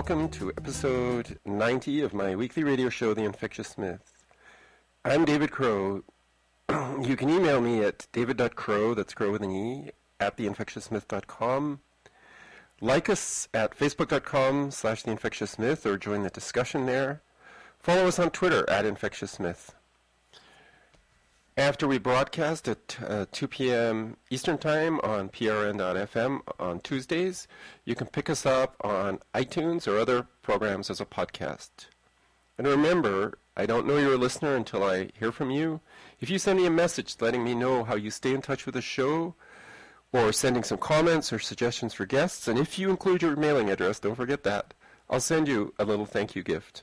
welcome to episode 90 of my weekly radio show, The Infectious Myth. I'm David Crow. You can email me at david.crow, that's Crow with an E, at theinfectiousmyth.com. Like us at facebook.com/theinfectiousmyth or join the discussion there. Follow us on Twitter at infectiousmyth. After we broadcast at 2 p.m. Eastern Time on prn.fm on Tuesdays, you can pick us up on iTunes or other programs as a podcast. And remember, I don't know you're a listener until I hear from you. If you send me a message letting me know how you stay in touch with the show, or sending some comments or suggestions for guests, and if you include your mailing address, don't forget that, I'll send you a little thank you gift.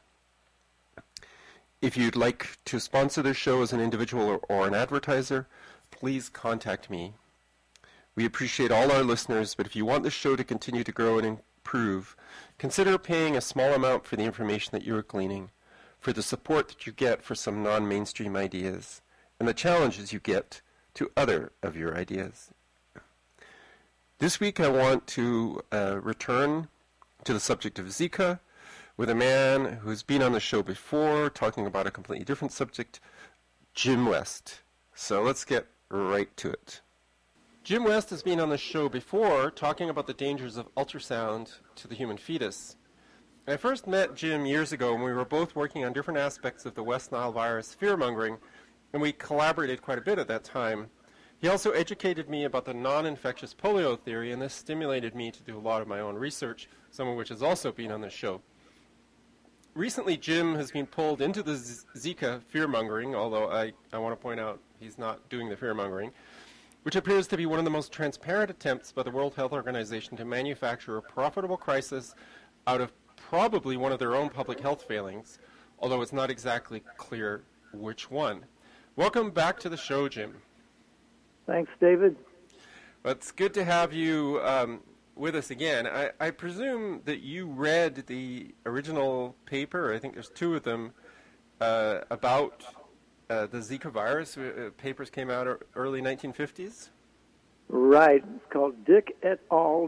If you'd like to sponsor this show as an individual or an advertiser, please contact me. We appreciate all our listeners, but if you want this show to continue to grow and improve, consider paying a small amount for the information that you are gleaning, for the support that you get for some non-mainstream ideas, and the challenges you get to other of your ideas. This week I want to return to the subject of Zika, with a man who's been on the show before, talking about a completely different subject, Jim West. So let's get right to it. Jim West has been on the show before, talking about the dangers of ultrasound to the human fetus. I first met Jim years ago when we were both working on different aspects of the West Nile virus fear-mongering, and we collaborated quite a bit at that time. He also educated me about the non-infectious polio theory, and this stimulated me to do a lot of my own research, some of which has also been on the show. Recently, Jim has been pulled into the Zika fear-mongering, although I want to point out he's not doing the fear-mongering, which appears to be one of the most transparent attempts by the World Health Organization to manufacture a profitable crisis out of probably one of their own public health failings, although it's not exactly clear which one. Welcome back to the show, Jim. Thanks, David. Well, it's good to have you with us again. I presume that you read the original paper, I think there's two of them, about the Zika virus. Papers came out early 1950s? Right. It's called Dick et al.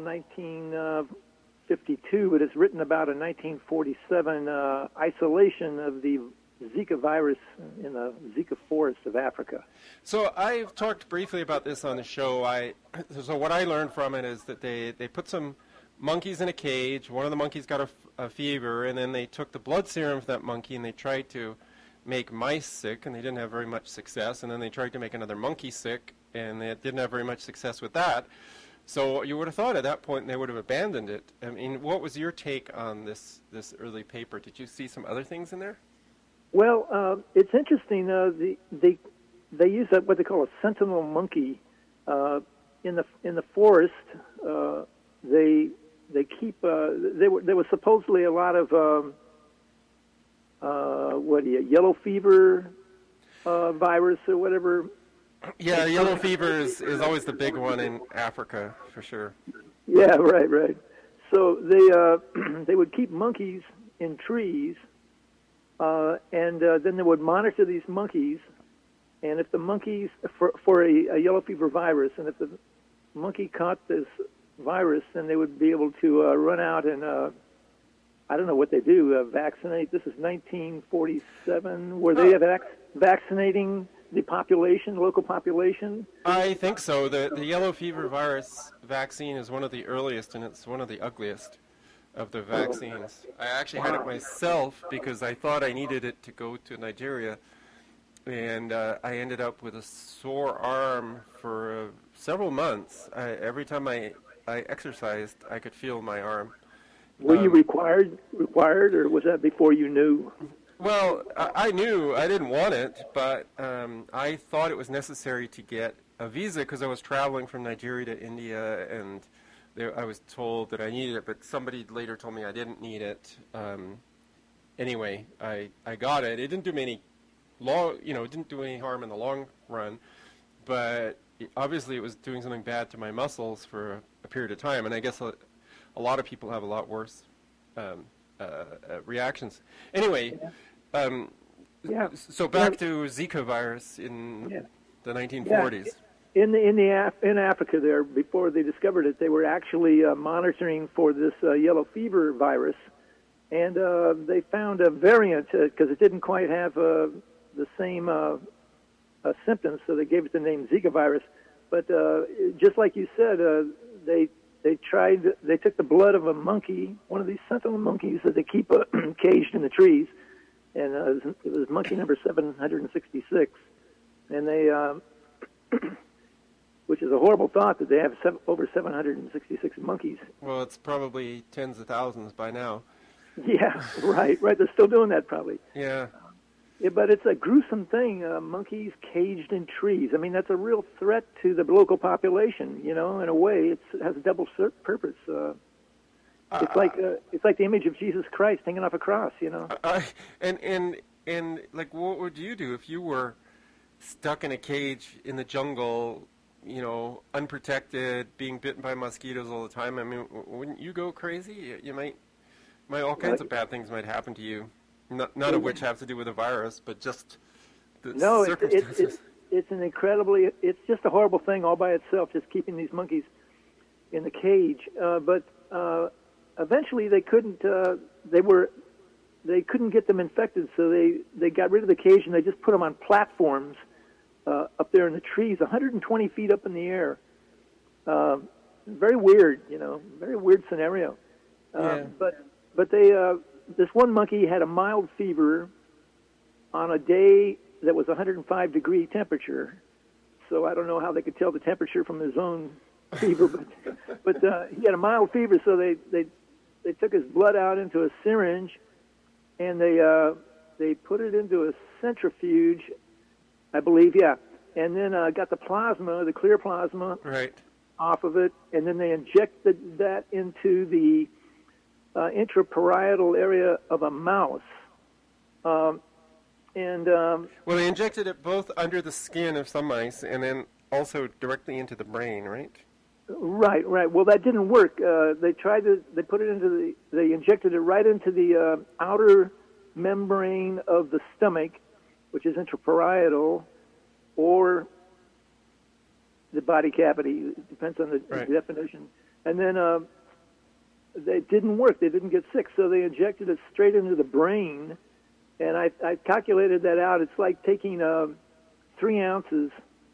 1952, but it's written about a 1947 isolation of the Zika virus in the Zika forest of Africa. So I've talked briefly about this on the show. So what I learned from it is that they put some monkeys in a cage. One of the monkeys got a fever, and then they took the blood serum from that monkey and they tried to make mice sick, and they didn't have very much success. And then they tried to make another monkey sick, and they didn't have very much success with that. So you would have thought at that point they would have abandoned it. I mean, what was your take on this early paper? Did you see some other things in there? Well, it's interesting. They use what they call a sentinel monkey in the forest. They keep there was supposedly a lot of yellow fever virus or whatever. Yeah, yellow fever is always the big one in Africa for sure. Yeah, right. So they would keep monkeys in trees. And then they would monitor these monkeys, and if the monkeys, for a yellow fever virus, and if the monkey caught this virus, then they would be able to run out and, I don't know what they do, vaccinate. This is 1947. Were they vaccinating the population, local population? I think so. The yellow fever virus vaccine is one of the earliest, and it's one of the ugliest of the vaccines. I actually had it myself because I thought I needed it to go to Nigeria, and I ended up with a sore arm for several months. Every time I exercised, I could feel my arm. Were you required, or was that before you knew? Well, I knew I didn't want it, but I thought it was necessary to get a visa because I was traveling from Nigeria to India, and I was told that I needed it, but somebody later told me I didn't need it. Anyway, I got it. It didn't do me any it didn't do any harm in the long run, but obviously it was doing something bad to my muscles for a period of time, and I guess a lot of people have a lot worse reactions. Anyway, so back to Zika virus in the 1940s. In Africa there, before they discovered it, they were actually monitoring for this yellow fever virus, and they found a variant because it didn't quite have the same symptoms, so they gave it the name Zika virus. But just like you said, they took the blood of a monkey, one of these sentinel monkeys that they keep caged in the trees, and it was monkey number 766, and they, which is a horrible thought that they have over 766 monkeys. Well, it's probably tens of thousands by now. Yeah, right. They're still doing that probably. Yeah. Yeah, but it's a gruesome thing, monkeys caged in trees. I mean, that's a real threat to the local population, in a way. It has a double purpose. It's like the image of Jesus Christ hanging off a cross, And like, what would you do if you were stuck in a cage in the jungle, unprotected, being bitten by mosquitoes all the time? I mean, wouldn't you go crazy? You might all kinds of bad things might happen to you. None of which have to do with a virus, but just the circumstances. It's just a horrible thing all by itself, just keeping these monkeys in the cage. But eventually they couldn't get them infected, so they got rid of the cage and they just put them on platforms up there in the trees, 120 feet up in the air. Very weird, very weird scenario. But they. This one monkey had a mild fever on a day that was 105-degree temperature. So I don't know how they could tell the temperature from his own fever, but he had a mild fever. So they took his blood out into a syringe, and they put it into a centrifuge, I believe, yeah. And then got the plasma, the clear plasma, off of it, and then they injected that into the intraparietal area of a mouse. Well, they injected it both under the skin of some mice and then also directly into the brain, right? Right. Well, that didn't work. They injected it right into the outer membrane of the stomach, which is intraparietal, or the body cavity. It depends on the definition. And then they didn't work. They didn't get sick, so they injected it straight into the brain. And I calculated that out. It's like taking 3 ounces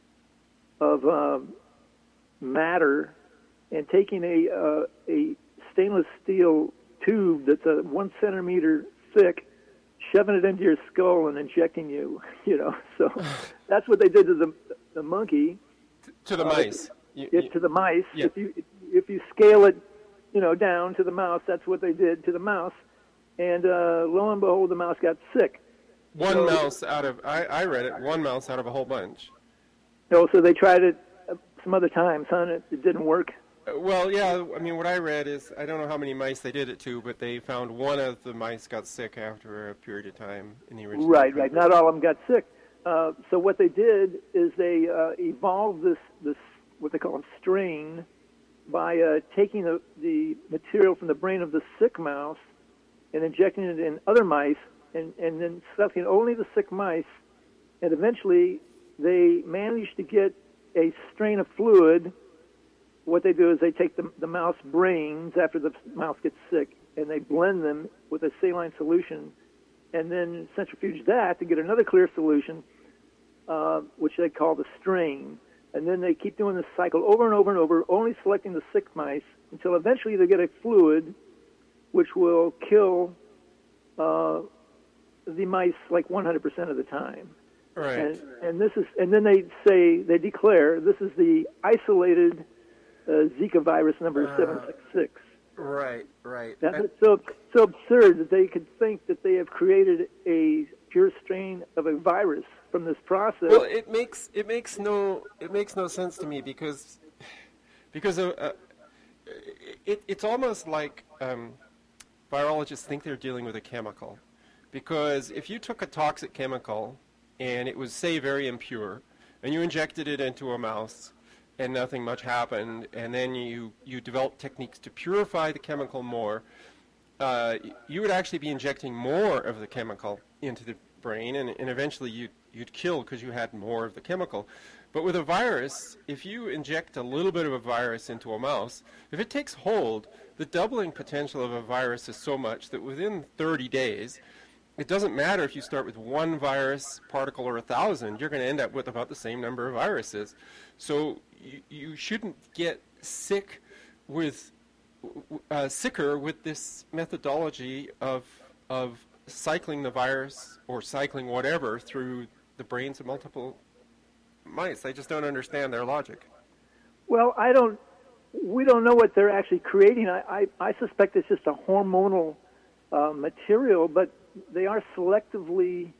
of matter and taking a stainless steel tube that's 1 centimeter thick, shoving it into your skull and injecting you. So that's what they did to the monkey. To the mice. To the mice. Yeah. If you scale it, down to the mouse, that's what they did to the mouse. And lo and behold, the mouse got sick. Mouse out of, I read it, one mouse out of a whole bunch. No, so they tried it some other times, huh? It didn't work. Well, yeah, I mean, what I read is, I don't know how many mice they did it to, but they found one of the mice got sick after a period of time in the original. Right. Not all of them got sick. So what they did is they evolved this what they call a strain by taking the material from the brain of the sick mouse and injecting it in other mice, and then selecting only the sick mice. And eventually, they managed to get a strain of fluid. What they do is they take the mouse brains after the mouse gets sick, and they blend them with a saline solution, and then centrifuge that to get another clear solution, which they call the strain. And then they keep doing this cycle over and over and over, only selecting the sick mice until eventually they get a fluid which will kill the mice like 100% of the time. Right. And then they declare this is the isolated Zika virus number 766. Right. That's so absurd that they could think that they have created a pure strain of a virus from this process. Well, it makes no sense to me because it's almost like virologists think they're dealing with a chemical, because if you took a toxic chemical and it was, say, very impure, and you injected it into a mouse and nothing much happened, and then you developed techniques to purify the chemical more, you would actually be injecting more of the chemical into the brain, and eventually you'd kill because you had more of the chemical. But with a virus, if you inject a little bit of a virus into a mouse, if it takes hold, the doubling potential of a virus is so much that within 30 days, it doesn't matter if you start with one virus particle or 1,000, you're going to end up with about the same number of viruses. So you shouldn't get sicker with this methodology of cycling the virus or cycling whatever through the brains of multiple mice. I just don't understand their logic. Well, we don't know what they're actually creating. I suspect it's just a hormonal material, but they are selectively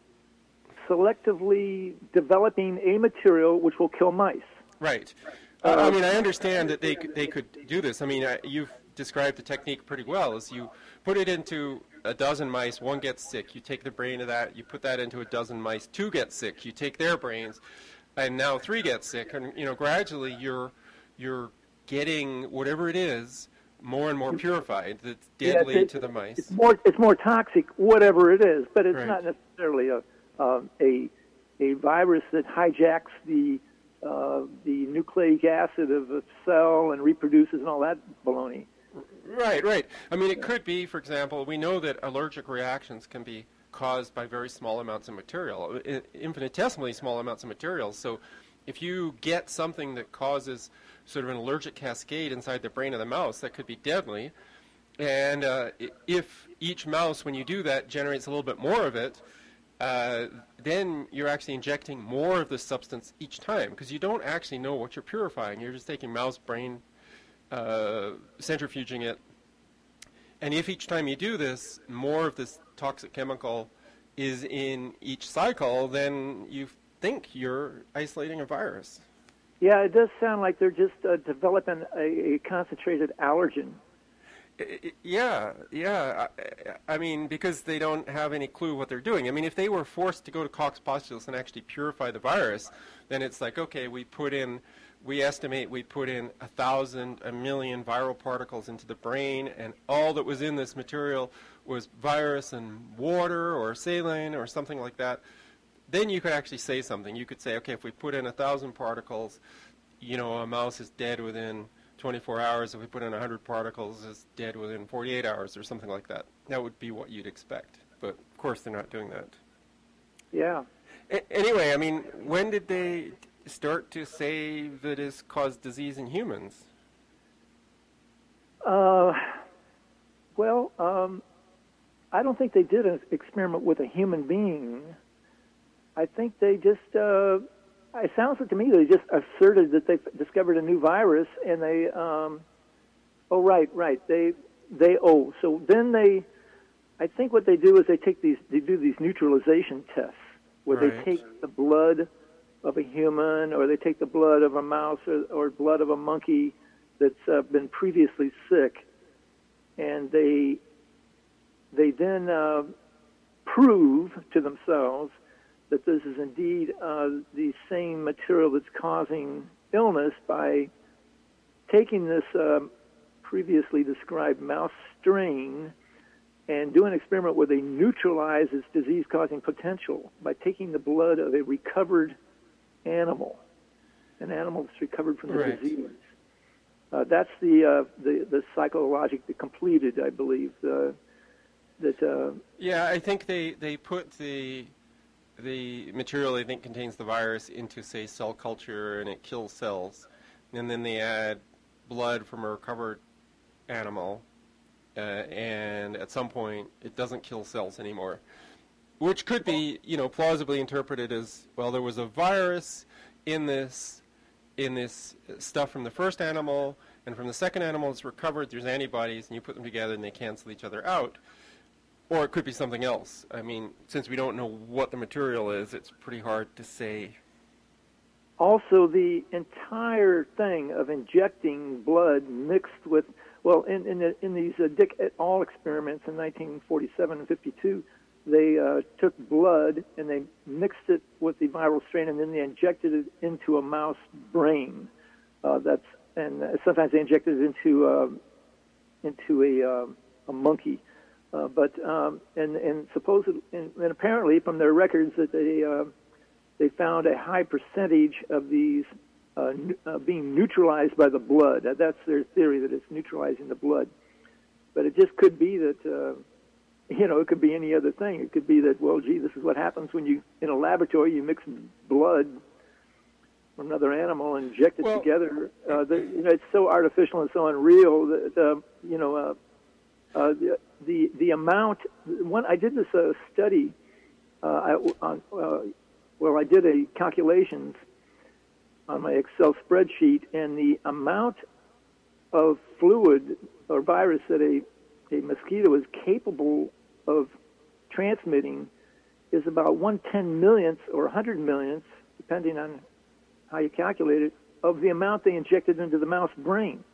developing a material which will kill mice. Right. I mean, I understand that they could do this. I mean, you've described the technique pretty well. As you put it into a dozen mice, one gets sick. You take the brain of that, you put that into a dozen mice, two get sick. You take their brains, and now three get sick. And gradually you're getting whatever it is more and more purified. That's deadly to the mice. It's more toxic, whatever it is. But it's Right. not necessarily a virus that hijacks the nucleic acid of a cell and reproduces and all that baloney. Right. I mean, it could be, for example, we know that allergic reactions can be caused by very small amounts of material, infinitesimally small amounts of material. So if you get something that causes sort of an allergic cascade inside the brain of the mouse, that could be deadly. And if each mouse, when you do that, generates a little bit more of it, then you're actually injecting more of the substance each time, because you don't actually know what you're purifying. You're just taking mouse brain, centrifuging it. And if each time you do this, more of this toxic chemical is in each cycle, then you think you're isolating a virus. Yeah, it does sound like they're just developing a concentrated allergen. Yeah. I mean, because they don't have any clue what they're doing. I mean, if they were forced to go to Koch's postulates and actually purify the virus, then it's like, okay, we estimate we put in 1,000, 1 million viral particles into the brain, and all that was in this material was virus and water or saline or something like that. Then you could actually say something. You could say, okay, if we put in 1,000 particles, a mouse is dead within 24 hours. If we put in 100 particles, it's dead within 48 hours or something like that. That would be what you'd expect. But, of course, they're not doing that. Yeah. Anyway, I mean, when did they start to say that it's caused disease in humans? I don't think they did an experiment with a human being. I think they just, it sounds like to me they just asserted that they discovered a new virus, and they, so then I think what they do is they do these neutralization tests, where Right. they take the blood of a human, or they take the blood of a mouse, or blood of a monkey that's been previously sick, and they then prove to themselves that this is indeed the same material that's causing illness by taking this previously described mouse strain and do an experiment where they neutralize its disease-causing potential by taking the blood of a recovered animal, an animal that's recovered from the Right. disease. That's the psychologic completed, I believe. Yeah, I think they put the material they think contains the virus into, say, cell culture, and it kills cells. And then they add blood from a recovered animal, and at some point it doesn't kill cells anymore, which could be, plausibly interpreted as, well, there was a virus in this stuff from the first animal, and from the second animal it's recovered, there's antibodies, and you put them together and they cancel each other out. Or it could be something else. I mean, since we don't know what the material is, it's pretty hard to say. Also, the entire thing of injecting blood mixed with, in these Dick et al. Experiments in 1947 and 52, they took blood and they mixed it with the viral strain, and then they injected it into a mouse brain. And sometimes they injected it into a monkey. And supposedly, and apparently from their records, that they found a high percentage of these being neutralized by the blood. That's their theory, that it's neutralizing the blood. but it just could be that, it could be any other thing. It could be that, well, gee, this is what happens when you, in a laboratory, you mix blood from another animal and inject it together. It's so artificial and so unreal that, the amount, I did this study, I did a calculations on my Excel spreadsheet, and the amount of fluid or virus that a mosquito is capable of transmitting is about 1/10 millionth or 100 millionths, depending on how you calculate it, of the amount they injected into the mouse brain.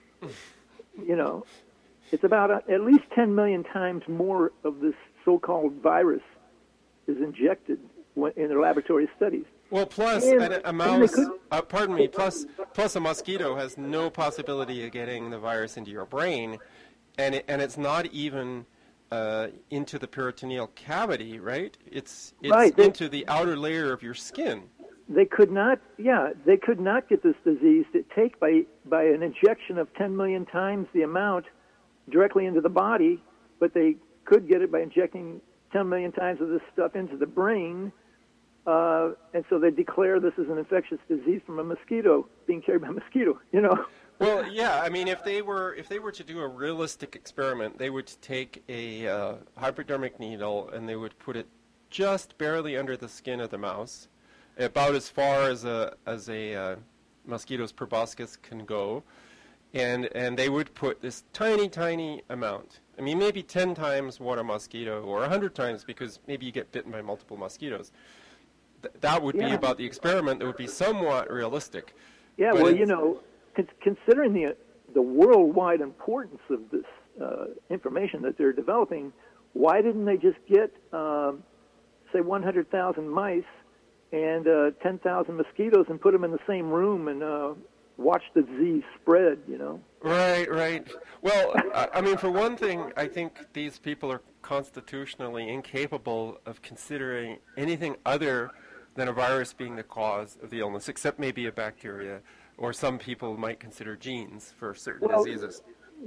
It's about at least 10 million times more of this so-called virus is injected in their laboratory studies. Well, plus a mouse, plus a mosquito has no possibility of getting the virus into your brain, and it's not even into the peritoneal cavity, right? It's right. Into the outer layer of your skin. They could not get this disease to take by an injection of 10 million times the amount directly into the body, but they could get it by injecting 10 million times of this stuff into the brain. And so they declare this is an infectious disease from a mosquito, being carried by a mosquito, Well, yeah, I mean, if they were to do a realistic experiment, they would take a hypodermic needle and they would put it just barely under the skin of the mouse, about as far as a mosquito's proboscis can go, and they would put this tiny amount. I mean, maybe 10 times what a mosquito, or 100 times, because maybe you get bitten by multiple mosquitoes. That would be about the experiment that would be somewhat realistic. Yeah, but considering the worldwide importance of this information that they're developing, why didn't they just get, say, 100,000 mice and 10,000 mosquitoes and put them in the same room and watch the disease spread, Right. Well, I mean, for one thing, I think these people are constitutionally incapable of considering anything other than a virus being the cause of the illness, except maybe a bacteria, or some people might consider genes for certain diseases.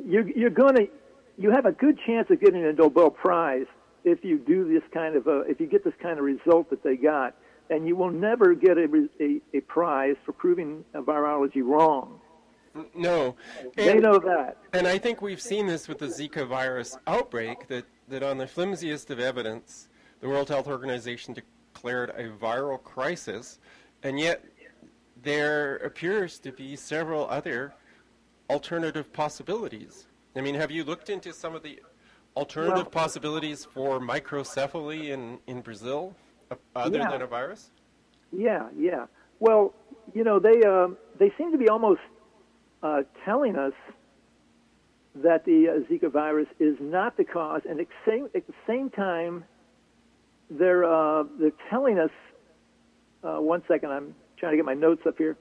You have a good chance of getting a Nobel Prize if you do this kind of if you get this kind of result that they got, and you will never get a prize for proving virology wrong. No. They know that. And I think we've seen this with the Zika virus outbreak, that on the flimsiest of evidence, the World Health Organization declared a viral crisis, and yet there appears to be several other alternative possibilities. I mean, have you looked into some of the alternative possibilities for microcephaly in Brazil, other than a virus? Yeah. Well, they seem to be almost telling us that the Zika virus is not the cause, and at the same time, they're telling us. One second, I'm trying to get my notes up here.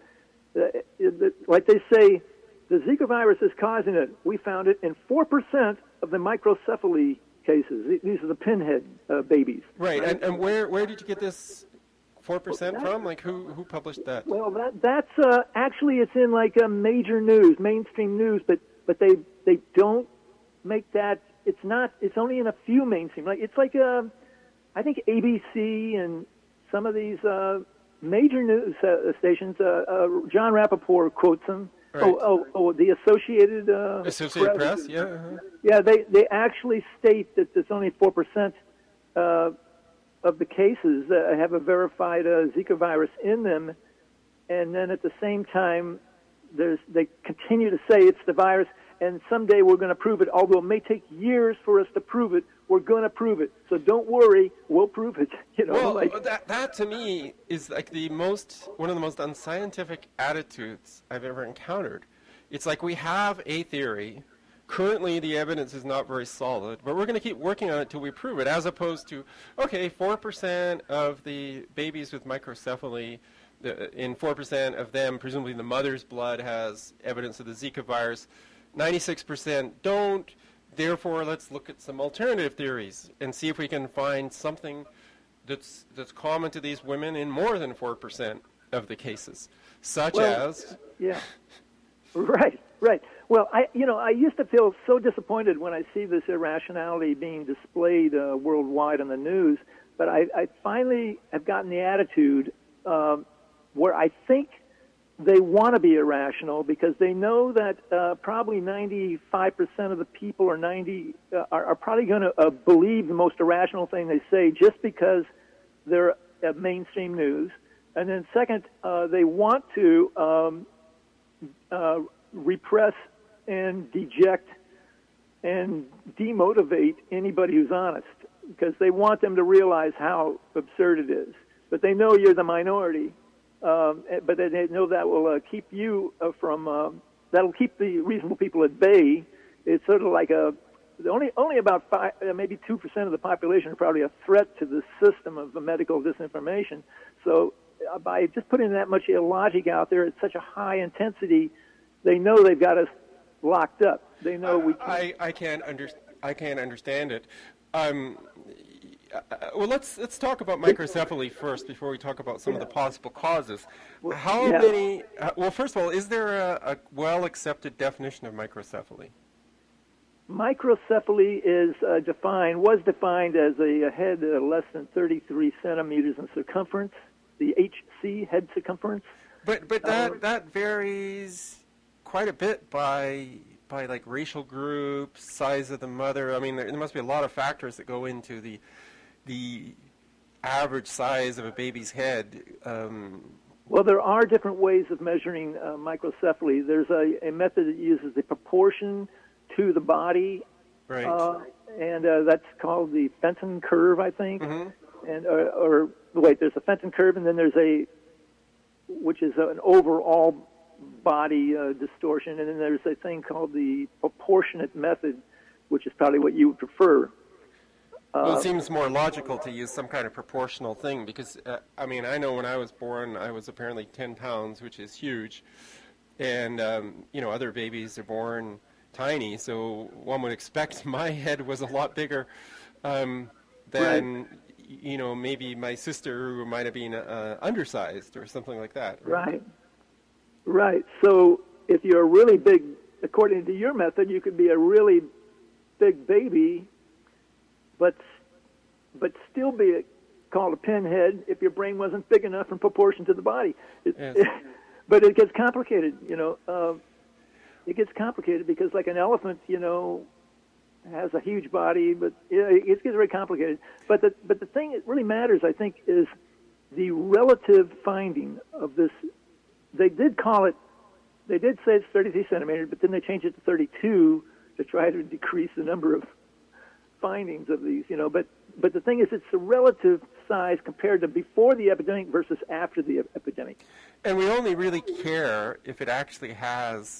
Like they say, the Zika virus is causing it. We found it in 4% of the microcephaly cases. These are the pinhead babies. Right. And where did you get this 4% from? Like who published that? Well, that's actually it's in like major news, mainstream news, but they don't make that. It's not. It's only in a few mainstream. Like it's like I think ABC and some of these major news stations. John Rappaport quotes them. Right. The Associated Press. Yeah. Uh-huh. Yeah, they actually state that there's only 4% of the cases have a verified Zika virus in them, and then at the same time, they continue to say it's the virus, and someday we're going to prove it. Although it may take years for us to prove it, we're going to prove it. So don't worry, we'll prove it. Well, that to me is like one of the most unscientific attitudes I've ever encountered. It's like we have a theory. Currently, the evidence is not very solid, but we're going to keep working on it until we prove it, as opposed to, 4% of the babies with microcephaly, in 4% of them, presumably the mother's blood has evidence of the Zika virus. 96% don't. Therefore, let's look at some alternative theories and see if we can find something that's common to these women in more than 4% of the cases, such as Right, right. Well, I used to feel so disappointed when I see this irrationality being displayed worldwide on the news, but I finally have gotten the attitude where I think they want to be irrational because they know that probably 95% of the people are probably going to believe the most irrational thing they say just because they're mainstream news. And then second, they want to repress and deject and demotivate anybody who's honest because they want them to realize how absurd it is. But they know you're the minority, but they know that will keep you that'll keep the reasonable people at bay. It's sort of like only about maybe 2% of the population are probably a threat to the system of the medical disinformation. So by just putting that much illogic out there at such a high intensity, they know they've got us locked up. They know we can't. I can't understand it. Well, let's talk about microcephaly first before we talk about some of the possible causes. How many? Well, first of all, is there a well-accepted definition of microcephaly? Microcephaly was defined as a head less than 33 centimeters in circumference, the HC, head circumference. But that varies quite a bit by like racial groups, size of the mother. I mean, there must be a lot of factors that go into the average size of a baby's head. Well, there are different ways of measuring microcephaly. There's a method that uses the proportion to the body, right? And that's called the Fenton curve, I think. Mm-hmm. And there's a Fenton curve, and then there's which is an overall body distortion, and then there's a thing called the proportionate method, which is probably what you would prefer. Well, it seems more logical to use some kind of proportional thing because, I mean, I know when I was born, I was apparently 10 pounds, which is huge, and, other babies are born tiny, so one would expect my head was a lot bigger than, right. Maybe my sister who might have been undersized or something like that. Right. Right. So if you're really big, according to your method, you could be a really big baby, but still be called a pinhead if your brain wasn't big enough in proportion to the body. But it gets complicated, It gets complicated because, like an elephant, has a huge body, but it gets very complicated. But the thing that really matters, I think, is the relative finding of this. They did say it's 33 centimeters, but then they changed it to 32 to try to decrease the number of findings of these, But the thing is, it's the relative size compared to before the epidemic versus after the epidemic. And we only really care if it actually has,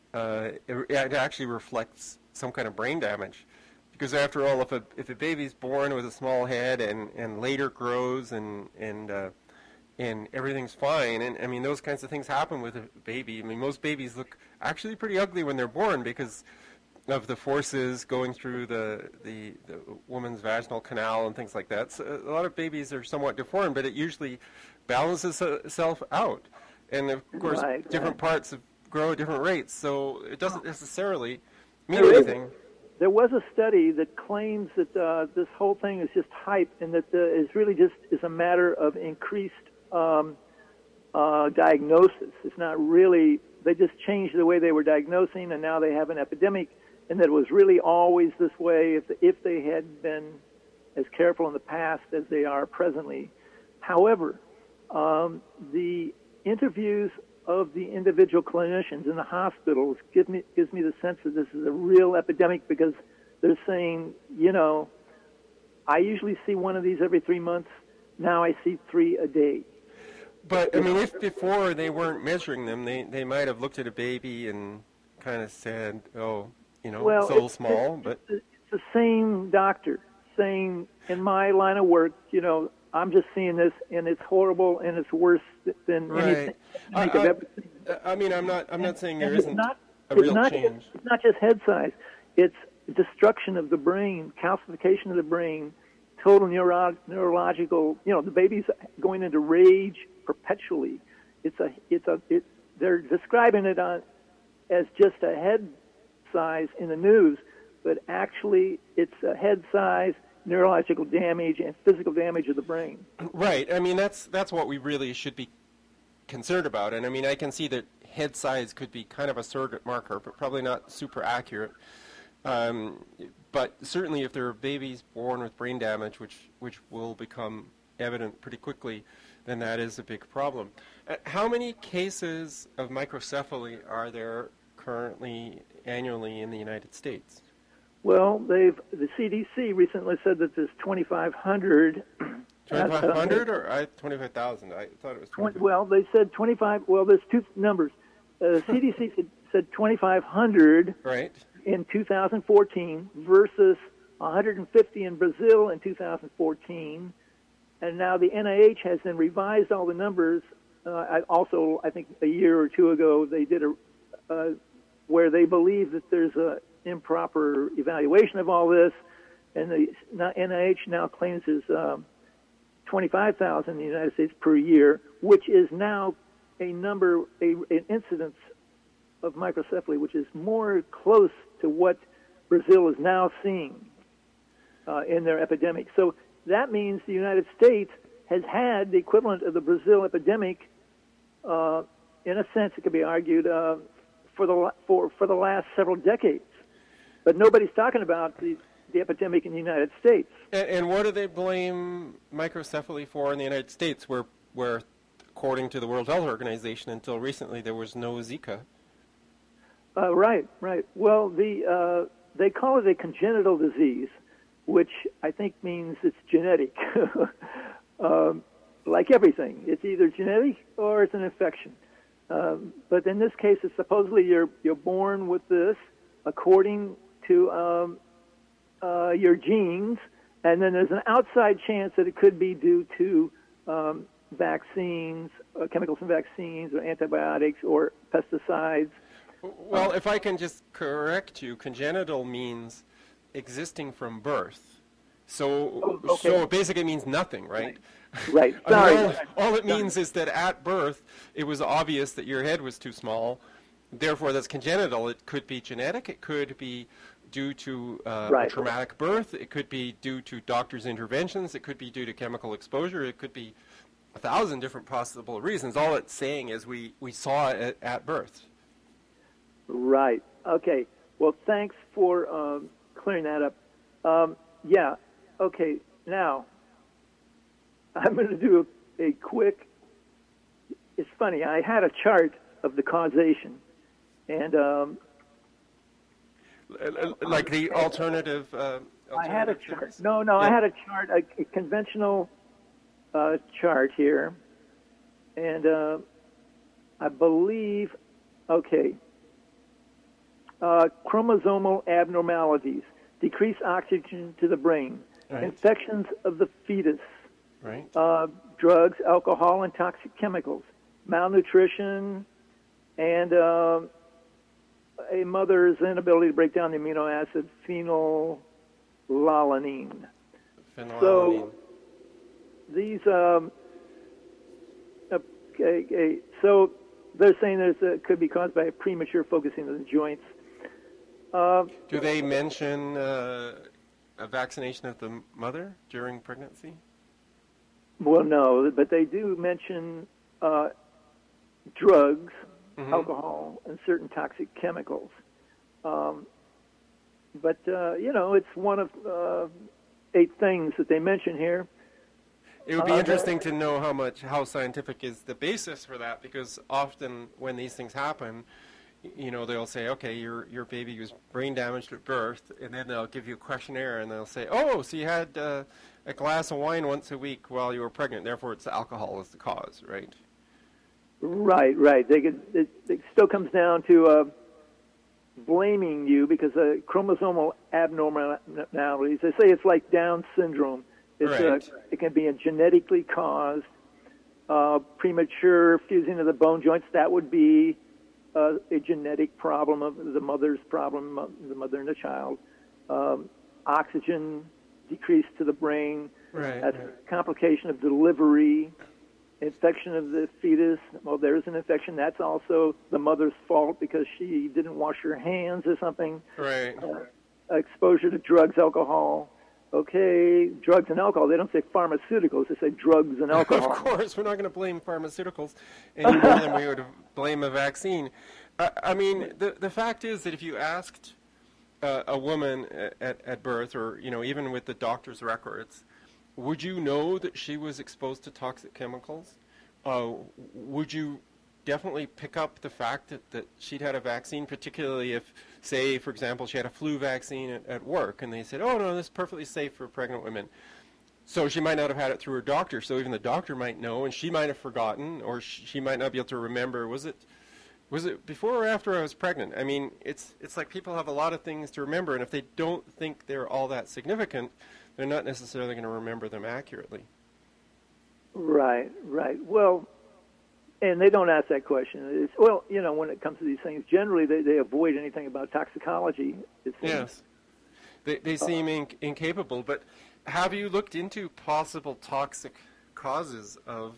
it actually reflects some kind of brain damage. Because after all, if a baby's born with a small head and later grows and everything's fine, and I mean those kinds of things happen with a baby. I mean most babies look actually pretty ugly when they're born because of the forces going through the woman's vaginal canal and things like that. So a lot of babies are somewhat deformed, but it usually balances itself out. And of course, different parts grow at different rates, so it doesn't necessarily mean anything. There was a study that claims that this whole thing is just hype, and that it's really just is a matter of increased diagnosis. It's not really. They just changed the way they were diagnosing, and now they have an epidemic, and that it was really always this way if they had been as careful in the past as they are presently. However, the interviews of the individual clinicians in the hospitals gives me the sense that this is a real epidemic because they're saying, I usually see one of these every 3 months. Now I see 3 a day. But, I mean, if before they weren't measuring them, they might have looked at a baby and kind of said, oh, it's a little small. But it's the same doctor saying, in my line of work, I'm just seeing this, and it's horrible, and it's worse than anything I've ever seen. I mean, I'm not saying there isn't a real change. It's not just head size. It's destruction of the brain, calcification of the brain, total neurological. The baby's going into rage perpetually. They're describing it as just a head size in the news, but actually it's a head size, neurological damage, and physical damage of the brain. Right. I mean, that's what we really should be concerned about. And I mean, I can see that head size could be kind of a surrogate marker, but probably not super accurate. But certainly if there are babies born with brain damage, which will become evident pretty quickly, then that is a big problem. How many cases of microcephaly are there currently annually in the United States? Well, the CDC recently said that there's 2,500. 2,500 or 25,000? I thought it was 25. Well, they said 25. Well, there's two numbers. CDC said 2,500 right. in 2014 versus 150 in Brazil in 2014. And now the NIH has then revised all the numbers. I think a year or two ago, they did where they believe that there's a improper evaluation of all this, and the NIH now claims there's 25,000 in the United States per year, which is now an incidence of microcephaly, which is more close to what Brazil is now seeing in their epidemic. So that means the United States has had the equivalent of the Brazil epidemic, in a sense, it could be argued, for the last several decades. But nobody's talking about the epidemic in the United States. And what do they blame microcephaly for in the United States, where according to the World Health Organization, until recently there was no Zika? Right. Well, they call it a congenital disease, which I think means it's genetic. Like everything, it's either genetic or it's an infection. But in this case, it's supposedly you're born with this according to your genes, and then there's an outside chance that it could be due to vaccines, chemicals in vaccines, or antibiotics, or pesticides. Well, if I can just correct you, congenital means existing from birth. So, okay. So it basically means nothing, right? Right. Sorry. I mean, all it means is that at birth, it was obvious that your head was too small. Therefore, that's congenital. It could be genetic. It could be due to a traumatic birth. It could be due to doctor's interventions. It could be due to chemical exposure. It could be 1,000 different possible reasons. All it's saying is we saw it at birth. Right. Okay. Well, thanks for clearing that up. Yeah. Okay. Now, I'm going to do a quick. It's funny. I had a chart of the causation, and like the alternative. I had a chart. theories? No. Yeah. I had a chart, a conventional chart here, and I believe. Okay. Chromosomal abnormalities, decreased oxygen to the brain, right. infections of the fetus, Right. drugs, alcohol, and toxic chemicals, malnutrition, and a mother's inability to break down the amino acid phenylalanine. So these, okay, so they're saying that it could be caused by a premature focusing of the joints. Do they mention a vaccination of the mother during pregnancy? Well, no, but they do mention drugs, Mm-hmm. alcohol, and certain toxic chemicals. But it's one of 8 things that they mention here. It would be interesting to know how scientific is the basis for that, because often when these things happen, they'll say, okay, your baby was brain damaged at birth, and then they'll give you a questionnaire, and they'll say, oh, so you had a glass of wine once a week while you were pregnant, therefore it's alcohol is the cause, right? Right. It still comes down to blaming you because of chromosomal abnormalities. They say it's like Down syndrome. It's it can be a genetically caused premature fusing of the bone joints. That would be a genetic problem of the mother's problem, the mother and the child. Oxygen decrease to the brain. Right. That's a complication of delivery. infection of the fetus. Well, there's an infection. That's also the mother's fault because she didn't wash her hands or something. Right. Exposure to drugs, alcohol. Okay, drugs and alcohol. They don't say pharmaceuticals. They say drugs and alcohol. Of course, we're not going to blame pharmaceuticals any more than we would blame a vaccine. I mean, the fact is that if you asked a woman at birth, or even with the doctor's records, would you know that she was exposed to toxic chemicals? Would you definitely pick up the fact that she'd had a vaccine, particularly if, say, for example, she had a flu vaccine at work, and they said, oh, no, this is perfectly safe for pregnant women. So she might not have had it through her doctor, so even the doctor might know, and she might have forgotten, or she might not be able to remember, was it before or after I was pregnant? I mean, it's like people have a lot of things to remember, and if they don't think they're all that significant, they're not necessarily going to remember them accurately. Right. Well, and they don't ask that question. Well, when it comes to these things, generally they avoid anything about toxicology. Yes. They seem incapable, but have you looked into possible toxic causes of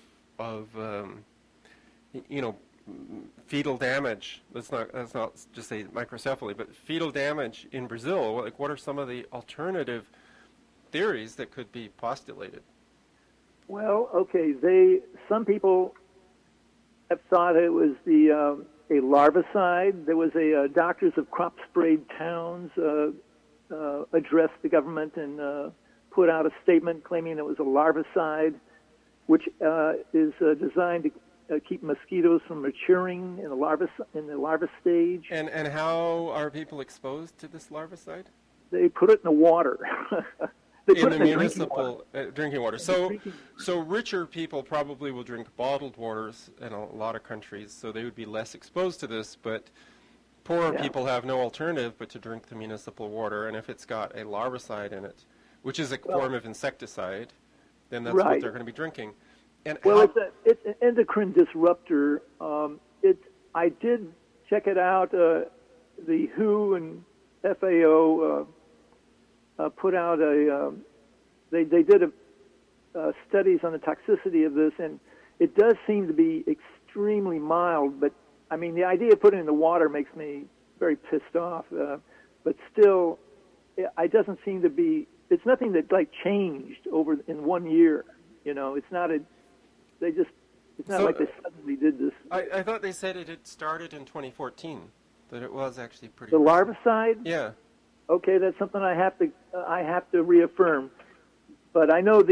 fetal damage? Let's not just say microcephaly, but fetal damage in Brazil. Like, what are some of the alternative theories that could be postulated? Well, okay, some people have thought it was a larvicide. There was a Doctors of Crop Sprayed Towns addressed the government and put out a statement claiming it was a larvicide, which is designed to keep mosquitoes from maturing in the larva stage. And how are people exposed to this larvicide? They put it in the water. In the municipal drinking water. So richer people probably will drink bottled waters in a lot of countries, so they would be less exposed to this, but poorer people have no alternative but to drink the municipal water, and if it's got a larvicide in it, which is a form of insecticide, then that's what they're going to be drinking. And it's an endocrine disruptor. I did check it out. The WHO and FAO put out they did studies on the toxicity of this, and it does seem to be extremely mild. But I mean, the idea of putting it in the water makes me very pissed off. But still, it doesn't seem to be. It's nothing that changed over in 1 year. It's not a. It's not like they suddenly did this. I thought they said it had started in 2014. That it was actually pretty. The larvicide? Yeah. Okay, that's something I have to reaffirm. But I know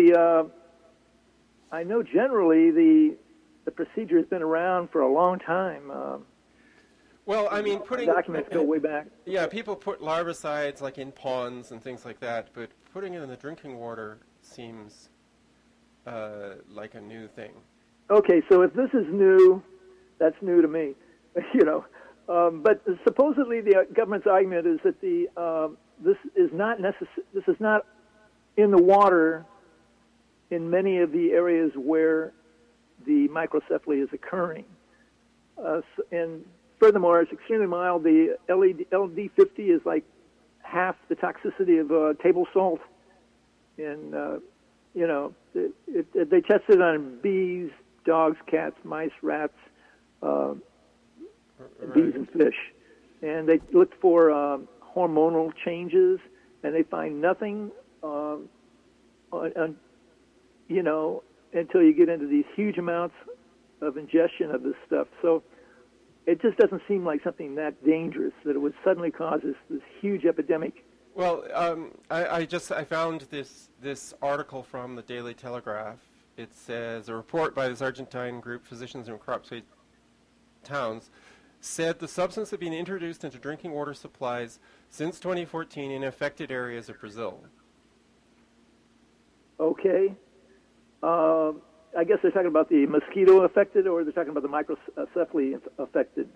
generally the procedure has been around for a long time. Well, I mean, documents go way back. Yeah, people put larvicides like in ponds and things like that, but putting it in the drinking water seems like a new thing. Okay, so if this is new, that's new to me. But supposedly the government's argument is that this is not in the water in many of the areas where the microcephaly is occurring. And furthermore, it's extremely mild. The LD50 is like half the toxicity of table salt. And, they tested on bees, dogs, cats, mice, rats, bees and fish. And they looked for hormonal changes, and they find nothing, until you get into these huge amounts of ingestion of this stuff. So it just doesn't seem like something that dangerous that it would suddenly cause this huge epidemic. Well, I found this article from the Daily Telegraph. It says a report by this Argentine group, Physicians in Crop Sprayed Towns, said the substance had been introduced into drinking water supplies since 2014 in affected areas of Brazil. Okay. I guess they're talking about the mosquito affected, or they're talking about the microcephaly affected.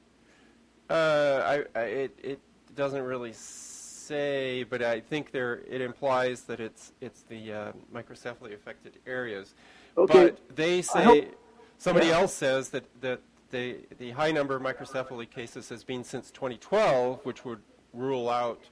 It doesn't really say, but I think it implies that it's the microcephaly affected areas. Okay. But they say somebody else says that the high number of microcephaly cases has been since 2012, which would rule out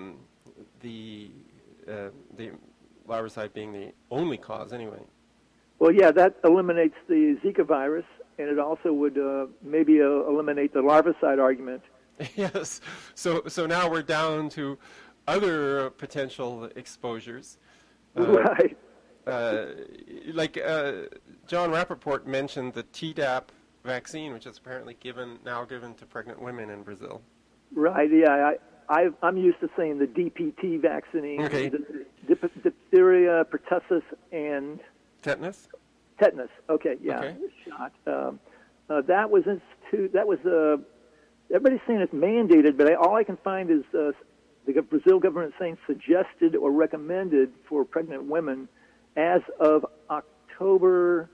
the larvicide being the only cause anyway. Well, yeah, that eliminates the Zika virus, and it also would maybe eliminate the larvicide argument. Yes. So now we're down to other potential exposures. Right. Uh, like John Rappaport mentioned the Tdap vaccine, which is apparently now given to pregnant women in Brazil. Right. Yeah. I'm used to saying the DPT vaccine, Okay. diphtheria, pertussis, and Tetanus. tetanus. Okay. Yeah. Okay. Shot. That was everybody's saying it's mandated, but all I can find is the Brazil government saying suggested or recommended for pregnant women as of October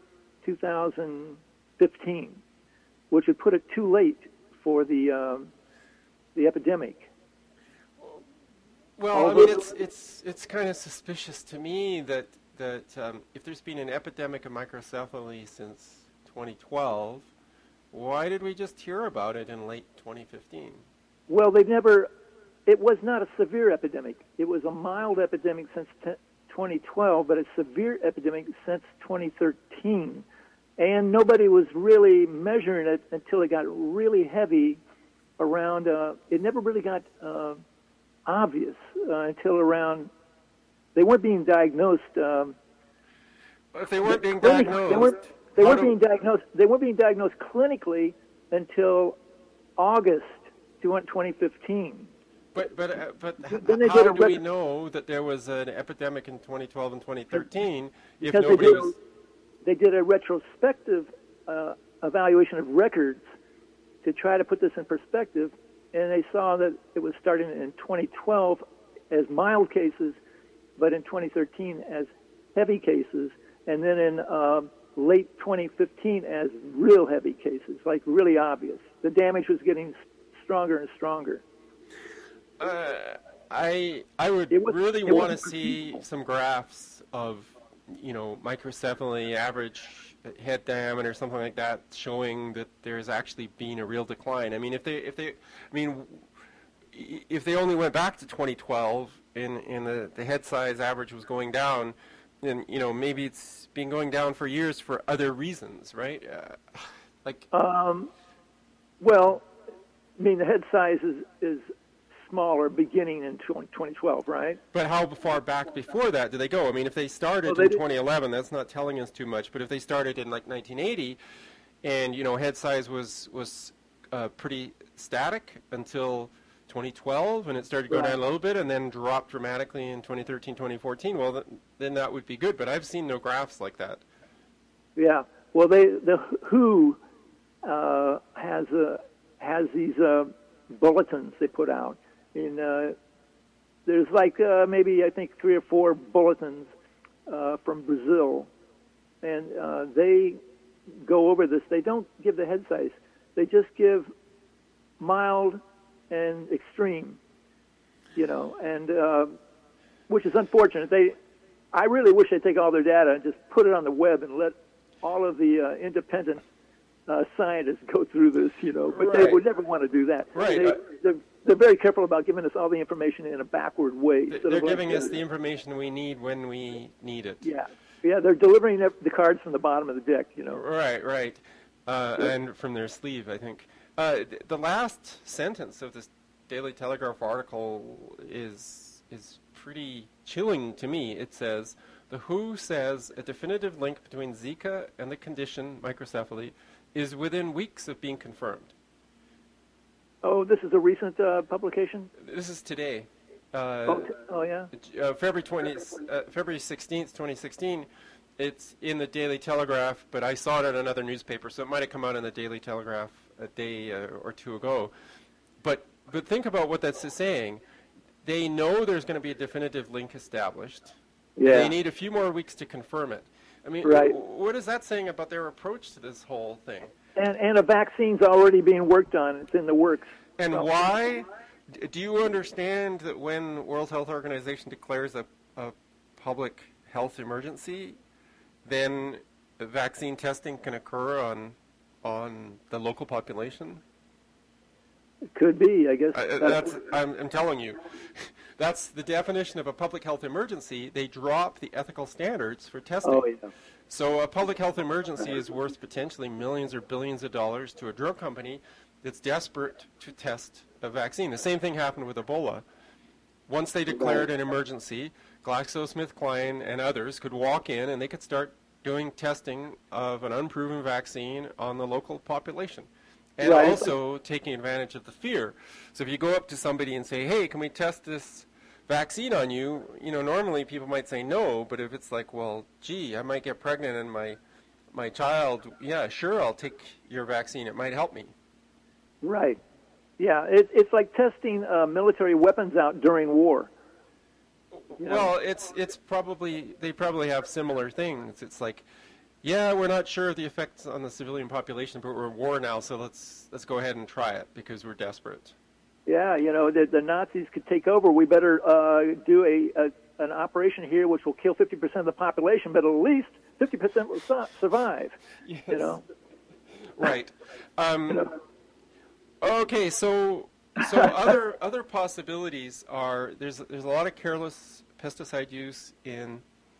2015, which would put it too late for the epidemic. Well, I mean, it's kind of suspicious to me that if there's been an epidemic of microcephaly since 2012, why did we just hear about it in late 2015? Well, it was not a severe epidemic. It was a mild epidemic since 2012, but a severe epidemic since 2013. And nobody was really measuring it until it got really heavy around, it never really got obvious until around, they weren't being diagnosed. If they weren't being diagnosed, they weren't being diagnosed clinically until August 2015. But how do we know that there was an epidemic in 2012 and 2013 if nobody was? They did a retrospective evaluation of records to try to put this in perspective, and they saw that it was starting in 2012 as mild cases, but in 2013 as heavy cases, and then in late 2015 as real heavy cases, like really obvious. The damage was getting stronger and stronger. I would really want to see some graphs of, microcephaly, average head diameter, something like that, showing that there's actually been a real decline. I mean, if they only went back to 2012 and the head size average was going down, then maybe it's been going down for years for other reasons, right? Well, I mean, the head size is smaller beginning in 2012, right? But how far back before that do they go? I mean, if they started in 2011, that's not telling us too much. But if they started in like 1980, and head size was pretty static until 2012, and it started to go down a little bit, and then dropped dramatically in 2013, 2014. Well, then that would be good. But I've seen no graphs like that. Yeah. Well, the WHO has these bulletins they put out. There's like maybe I think 3 or 4 bulletins from Brazil, and they go over this. They don't give the head size; they just give mild and extreme, and which is unfortunate. I really wish they'd take all their data and just put it on the web and let all of the independent scientists go through this, but right. They would never want to do that. Right. They're very careful about giving us all the information in a backward way. They're giving us the information we need when we need it. Yeah, they're delivering the cards from the bottom of the deck, Right, and from their sleeve, I think. The last sentence of this Daily Telegraph article is pretty chilling to me. It says, "The WHO says a definitive link between Zika and the condition microcephaly is within weeks of being confirmed." Oh, this is a recent publication? This is today. Yeah? February 16th, 2016. It's in the Daily Telegraph, but I saw it in another newspaper, so it might have come out in the Daily Telegraph a day or two ago. But think about what that's saying. They know there's going to be a definitive link established. Yeah. They need a few more weeks to confirm it. I mean, right. What is that saying about their approach to this whole thing? And a vaccine's already being worked on. It's in the works. And why? Do you understand that when World Health Organization declares a public health emergency, then vaccine testing can occur on the local population? It could be, I guess. I'm telling you. That's the definition of a public health emergency. They drop the ethical standards for testing. Oh, yeah. So a public health emergency is worth potentially millions or billions of dollars to a drug company that's desperate to test a vaccine. The same thing happened with Ebola. Once they declared an emergency, GlaxoSmithKline and others could walk in and they could start doing testing of an unproven vaccine on the local population. And also taking advantage of the fear. So if you go up to somebody and say, hey, can we test this vaccine on you? You know, normally people might say no, but if it's like, well, gee, I might get pregnant and my child, yeah, sure, I'll take your vaccine. It might help me. Right. Yeah, it's like testing military weapons out during war. You know? Well, it's probably, they probably have similar things. It's like, yeah, we're not sure of the effects on the civilian population, but we're in war now, so let's go ahead and try it because we're desperate. Yeah, you know, the Nazis could take over. We better do an operation here which will kill 50% of the population, but at least 50% will survive. Yes. You know? Right. You know? Okay, so other possibilities are there's a lot of careless pesticide use in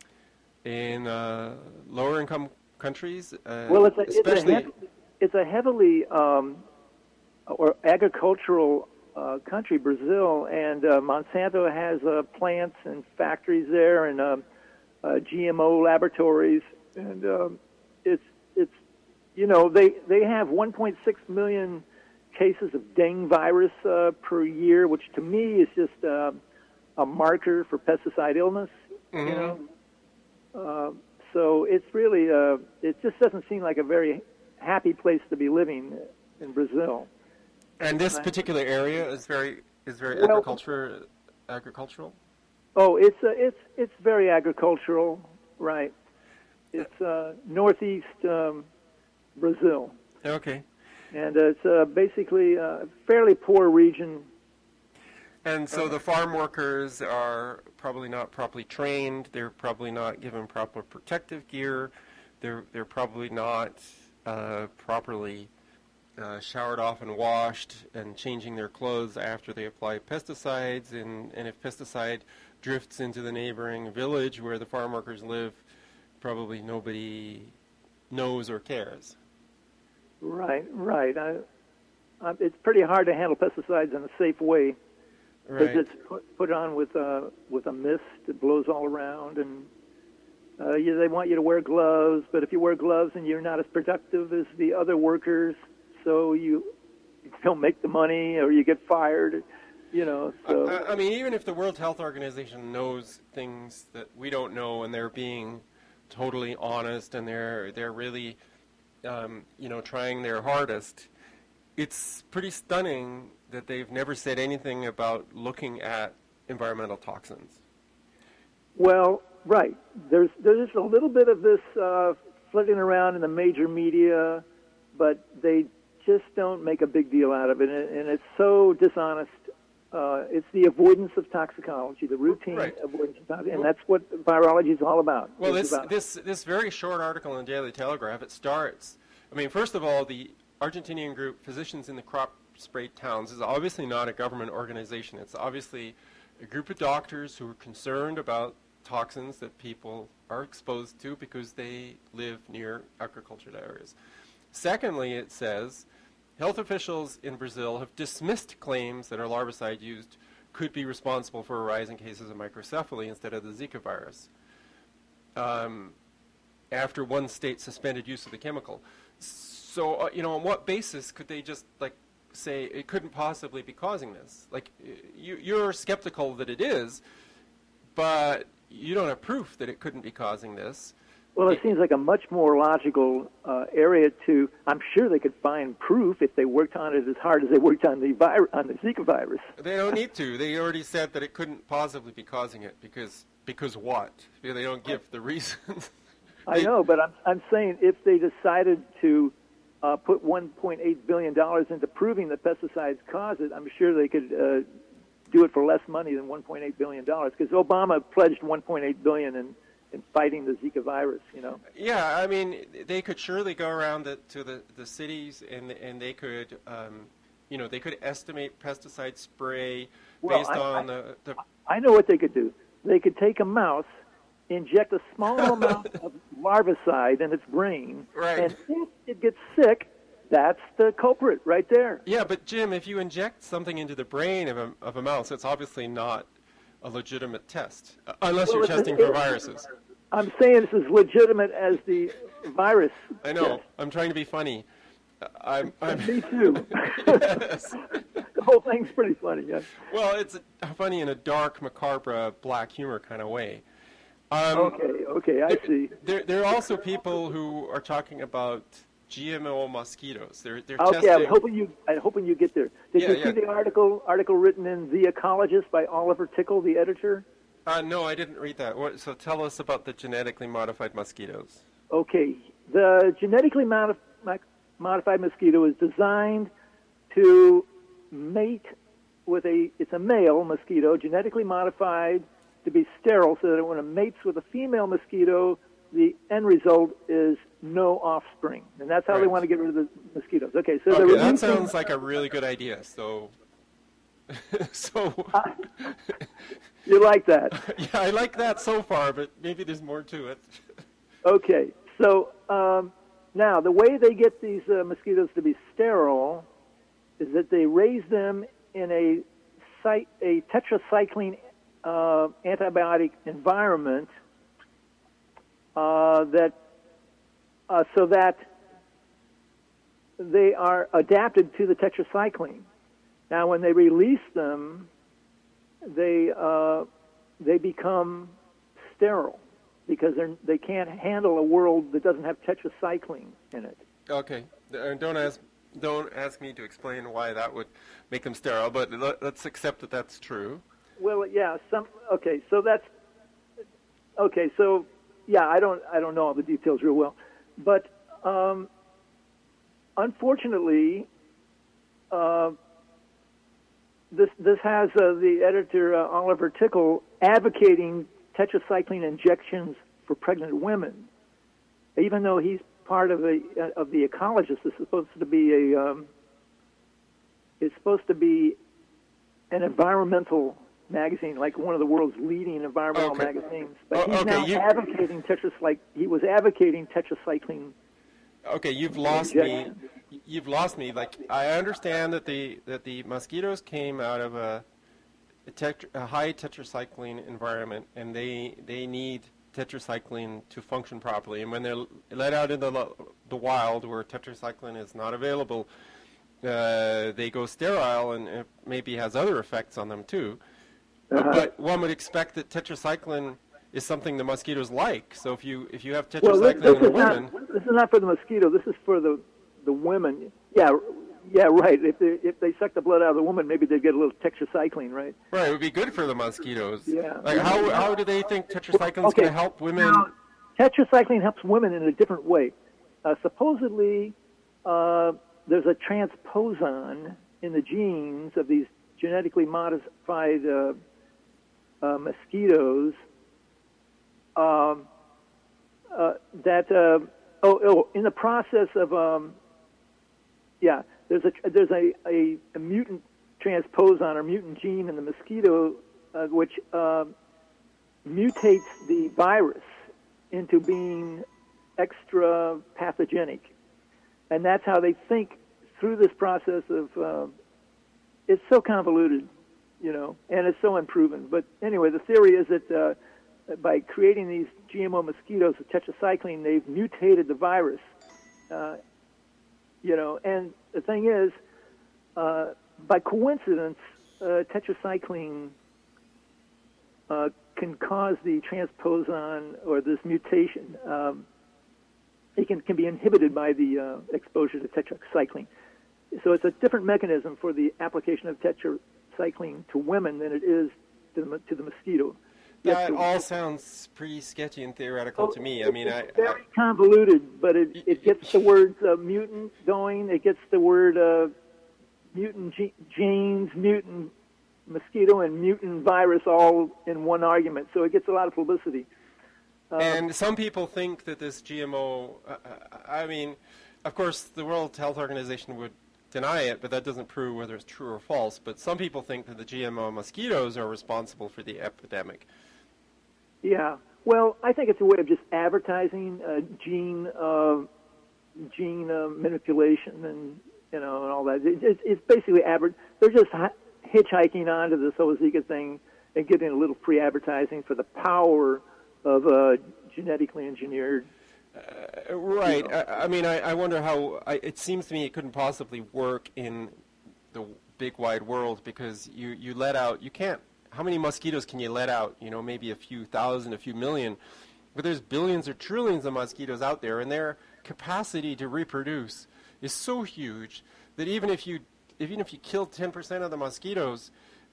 lower income countries. Well, it's a heavily or agricultural country, Brazil, and Monsanto has plants and factories there and GMO laboratories, and it's you know they have 1.6 million cases of dengue virus per year, which to me is just a marker for pesticide illness. Mm-hmm. You know, so it's really it just doesn't seem like a very happy place to be living in Brazil. And this particular area is very agricultural. Oh, it's very agricultural, right? It's northeast Brazil. Okay. And it's basically a fairly poor region. And so the farm workers are probably not properly trained. They're probably not given proper protective gear. They're probably not properly showered off and washed and changing their clothes after they apply pesticides. And if pesticide drifts into the neighboring village where the farm workers live, probably nobody knows or cares. Right. It's pretty hard to handle pesticides in a safe way. Right. It's put on with a mist that blows all around, and they want you to wear gloves. But if you wear gloves, and you're not as productive as the other workers, so you don't make the money, or you get fired. You know. So I mean, even if the World Health Organization knows things that we don't know, and they're being totally honest, and they're really trying their hardest, it's pretty stunning that they've never said anything about looking at environmental toxins. Well, right. There's a little bit of this flitting around in the major media, but they just don't make a big deal out of it, and it's so dishonest. It's the avoidance of toxicology, the routine avoidance of toxicology, and that's what virology is all about. Well, this very short article in the Daily Telegraph, it starts, I mean, first of all, the Argentinian group Physicians in the Crop Sprayed Towns is obviously not a government organization. It's obviously a group of doctors who are concerned about toxins that people are exposed to because they live near agricultural areas. Secondly, it says, health officials in Brazil have dismissed claims that a larvicide used could be responsible for a rise in cases of microcephaly instead of the Zika virus, after one state suspended use of the chemical. So, on what basis could they just, say it couldn't possibly be causing this? You're skeptical that it is, but you don't have proof that it couldn't be causing this. Well, it seems like a much more logical area to. I'm sure they could find proof if they worked on it as hard as they worked on the Zika virus. They don't need to. They already said that it couldn't possibly be causing it because what? They don't give the reasons. I know, but I'm saying if they decided to put $1.8 billion into proving that pesticides cause it, I'm sure they could do it for less money than $1.8 billion because Obama pledged $1.8 billion in fighting the Zika virus, Yeah, I mean, they could surely go around to the cities and they could they could estimate pesticide spray Well, based on the I know what they could do. They could take a mouse, inject a small amount of larvicide in its brain, right. and if it gets sick, that's the culprit right there. Yeah, but Jim, if you inject something into the brain of a mouse, it's obviously not a legitimate test, unless you're testing for viruses. I'm saying it's as legitimate as the virus. I know. Test. I'm trying to be funny. I'm Me too. Yes. The whole thing's pretty funny. Yeah. Well, it's funny in a dark, macabre, black humor kind of way. Okay, I see. There are also people who are talking about GMO mosquitoes. They're Okay, testing. I'm hoping you get there. Did you see the article written in The Ecologist by Oliver Tickle, the editor? No, I didn't read that. So tell us about the genetically modified mosquitoes. Okay, the genetically modified mosquito is designed to mate with it's a male mosquito, genetically modified to be sterile, so that when it mates with a female mosquito, the end result is no offspring, and that's how they want to get rid of the mosquitoes. Okay, so that sounds like a really good idea. So, you like that? Yeah, I like that so far, but maybe there's more to it. Okay, so now the way they get these mosquitoes to be sterile is that they raise them in a tetracycline antibiotic environment so that they are adapted to the tetracycline. Now, when they release them, they become sterile because they can't handle a world that doesn't have tetracycline in it. Okay, don't ask me to explain why that would make them sterile, but let's accept that that's true. Well, yeah. I don't know all the details real well, but unfortunately, this has the editor Oliver Tickle advocating tetracycline injections for pregnant women, even though he's part of the Ecologist. This is supposed to be an environmental magazine, like one of the world's leading environmental magazines. But he's advocating he was advocating tetracycline. Okay, you've lost me. You've lost me. Like, I understand that the mosquitoes came out of a high tetracycline environment, and they need tetracycline to function properly. And when they're let out in the wild, where tetracycline is not available, they go sterile, and it maybe has other effects on them too. But one would expect that tetracycline is something the mosquitoes like. So if you have tetracycline in the women, this is not for the mosquito. This is for the women. Yeah, right. If they suck the blood out of the woman, maybe they'd get a little tetracycline, right? Right. It would be good for the mosquitoes. Yeah. Like how do they think tetracycline is going to help women? Now, tetracycline helps women in a different way. Supposedly, there's a transposon in the genes of these genetically modified mosquitoes in the process of there's a mutant transposon or mutant gene in the mosquito which mutates the virus into being extra pathogenic, and that's how they think through this process of it's so convoluted, and it's so unproven. But anyway, the theory is that by creating these GMO mosquitoes with tetracycline, they've mutated the virus. And the thing is, by coincidence, tetracycline can cause the transposon or this mutation. It can be inhibited by the exposure to tetracycline. So it's a different mechanism for the application of tetracycline to women than it is to the mosquito. That all sounds pretty sketchy and theoretical to me. I mean, it's very convoluted, but it gets the words mutant going. It gets the word mutant genes, mutant mosquito, and mutant virus all in one argument. So it gets a lot of publicity. And some people think that this GMO, I mean, of course, the World Health Organization would deny it, but that doesn't prove whether it's true or false. But some people think that the GMO mosquitoes are responsible for the epidemic. Yeah. Well, I think it's a way of just advertising gene manipulation and and all that. It's basically they're just hitchhiking onto this whole Zika thing and getting a little free advertising for the power of genetically engineered. Right. I mean, I wonder how. It seems to me it couldn't possibly work in the big wide world because you let out. You can't. How many mosquitoes can you let out? Maybe a few thousand, a few million. But there's billions or trillions of mosquitoes out there, and their capacity to reproduce is so huge that even if you killed 10% of the mosquitoes,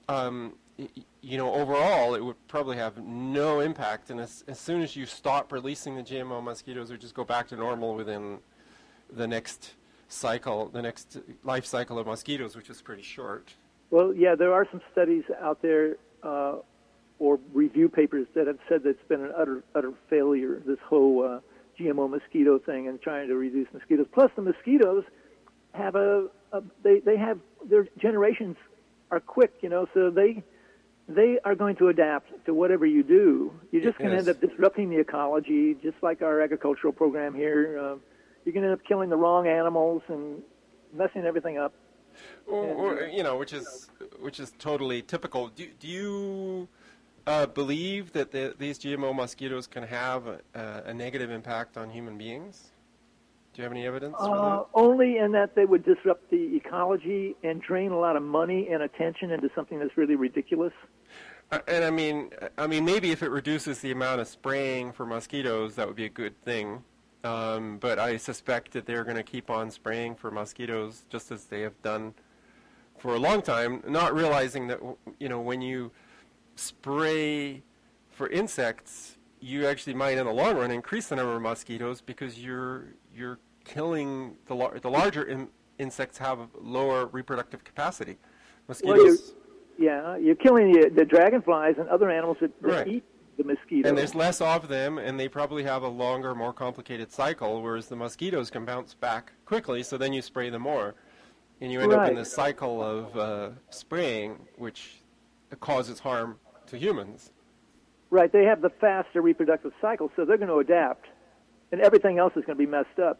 overall it would probably have no impact. And as soon as you stop releasing the GMO mosquitoes, it would just go back to normal within the next cycle, the next life cycle of mosquitoes, which is pretty short. Well, yeah, there are some studies out there or review papers that have said that it's been an utter failure, this whole GMO mosquito thing and trying to reduce mosquitoes. Plus, the mosquitoes have they have their generations are quick, so they are going to adapt to whatever you do. You're just going to end up disrupting the ecology, just like our agricultural program here. You're going to end up killing the wrong animals and messing everything up. Which is totally typical. Do you believe that these GMO mosquitoes can have a negative impact on human beings? Do you have any evidence for that? Only in that they would disrupt the ecology and drain a lot of money and attention into something that's really ridiculous. And I mean, maybe if it reduces the amount of spraying for mosquitoes, that would be a good thing. But I suspect that they're going to keep on spraying for mosquitoes just as they have done for a long time, not realizing that when you spray for insects, you actually might in the long run increase the number of mosquitoes because you're killing the larger insects have lower reproductive capacity. Mosquitoes. Well, you're killing the dragonflies and other animals that eat the mosquitoes. And there's less of them, and they probably have a longer, more complicated cycle, whereas the mosquitoes can bounce back quickly, so then you spray them more. And you end up in this cycle of spraying, which causes harm to humans. Right, they have the faster reproductive cycle, so they're going to adapt, and everything else is going to be messed up.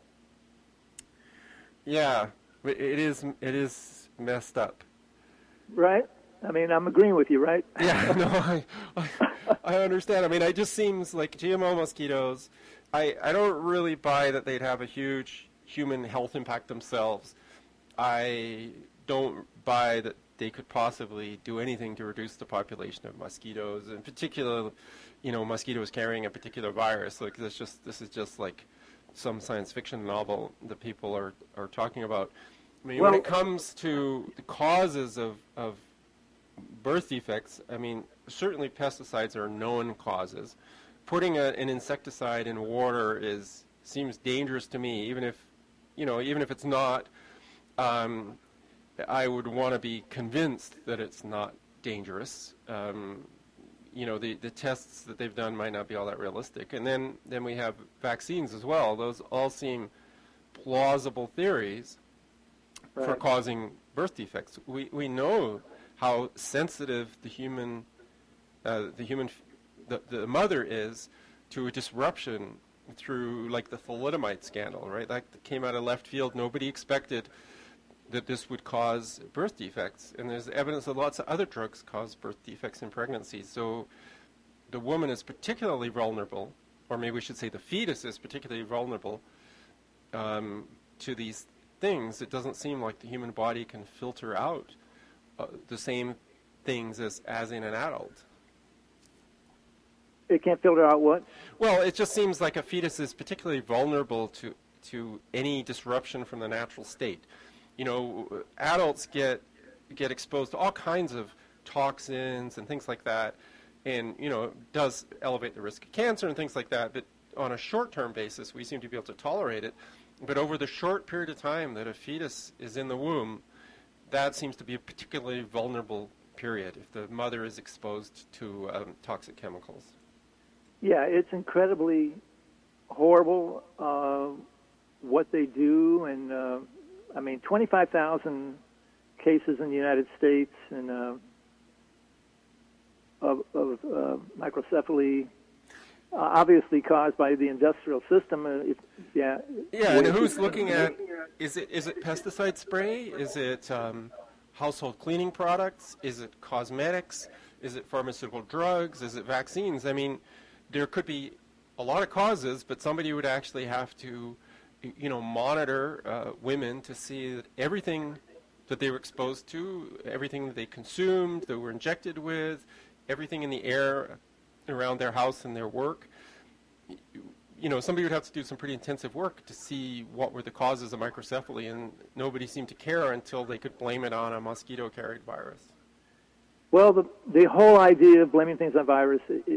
Yeah, it is messed up. Right? I mean, I'm agreeing with you, right? Yeah, no, I understand. I mean, it just seems like GMO mosquitoes, I don't really buy that they'd have a huge human health impact themselves. I don't buy that they could possibly do anything to reduce the population of mosquitoes, in particular, mosquitoes carrying a particular virus. Like this is just like some science fiction novel that people are talking about. I mean, when it comes to the causes of birth defects, I mean, certainly pesticides are known causes. Putting an insecticide in water seems dangerous to me, even if it's not. I would want to be convinced that it's not dangerous. The tests that they've done might not be all that realistic. And then we have vaccines as well. Those all seem plausible theories for causing birth defects. We know how sensitive the mother is to a disruption through like the thalidomide scandal, right? That came out of left field. Nobody expected that this would cause birth defects. And there's evidence that lots of other drugs cause birth defects in pregnancies. So the woman is particularly vulnerable, or maybe we should say the fetus is particularly vulnerable to these things. It doesn't seem like the human body can filter out the same things as in an adult. It can't filter out what? Well, it just seems like a fetus is particularly vulnerable to any disruption from the natural state. Adults get exposed to all kinds of toxins and things like that, and it does elevate the risk of cancer and things like that. But on a short-term basis, we seem to be able to tolerate it. But over the short period of time that a fetus is in the womb, that seems to be a particularly vulnerable period if the mother is exposed to toxic chemicals. Yeah, it's incredibly horrible what they do, and I mean, 25,000 cases in the United States and of microcephaly, obviously caused by the industrial system. Yeah, and who's looking at? Is it pesticide spray? Is it household cleaning products? Is it cosmetics? Is it pharmaceutical drugs? Is it vaccines? I mean, there could be a lot of causes, but somebody would actually have to, monitor women to see that everything that they were exposed to, everything that they consumed, that were injected with, everything in the air around their house and their work. Somebody would have to do some pretty intensive work to see what were the causes of microcephaly, and nobody seemed to care until they could blame it on a mosquito-carried virus. Well, the whole idea of blaming things on virus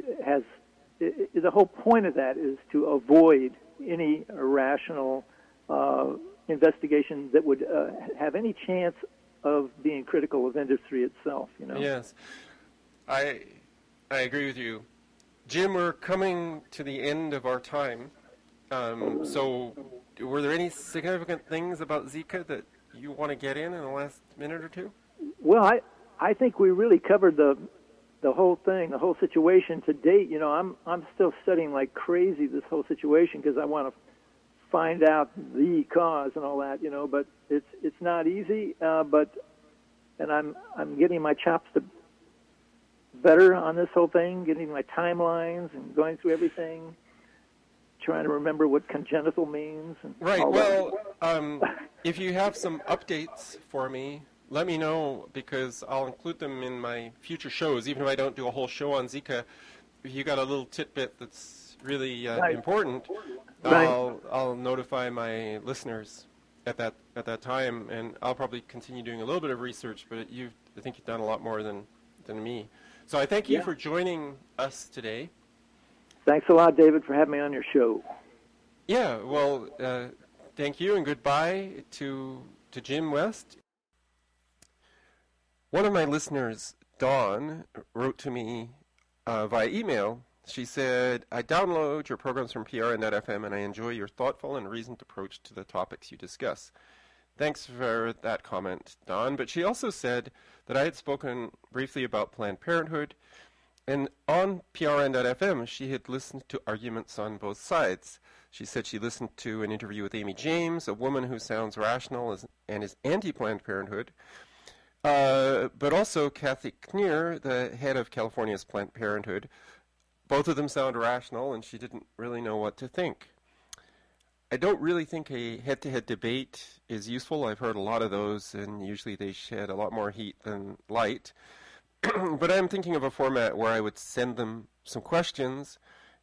the whole point of that is to avoid any irrational investigation that would have any chance of being critical of industry itself. Yes, I agree with you. Jim, we're coming to the end of our time. So were there any significant things about Zika that you want to get in the last minute or two? Well, I think we really covered the whole thing, the whole situation to date. I'm still studying like crazy this whole situation because I want to find out the cause and all that, but it's not easy. And I'm getting my chops to better on this whole thing, getting my timelines and going through everything, trying to remember what congenital means. And right. Well, if you have some updates for me, let me know, because I'll include them in my future shows. Even if I don't do a whole show on Zika, if you got a little tidbit that's really important, right. I'll notify my listeners at that time, and I'll probably continue doing a little bit of research. But I think you've done a lot more than me. So I thank you for joining us today. Thanks a lot, David, for having me on your show. Yeah, well, thank you, and goodbye to Jim West. One of my listeners, Dawn, wrote to me via email. She said, I download your programs from PRN.FM, and I enjoy your thoughtful and reasoned approach to the topics you discuss. Thanks for that comment, Dawn. But she also said that I had spoken briefly about Planned Parenthood, and on PRN.FM, she had listened to arguments on both sides. She said she listened to an interview with Amy James, a woman who sounds rational and is anti-Planned Parenthood, but also Kathy Kneer, the head of California's Planned Parenthood. Both of them sound rational, and she didn't really know what to think. I don't really think a head-to-head debate is useful. I've heard a lot of those, and usually they shed a lot more heat than light. But I'm thinking of a format where I would send them some questions,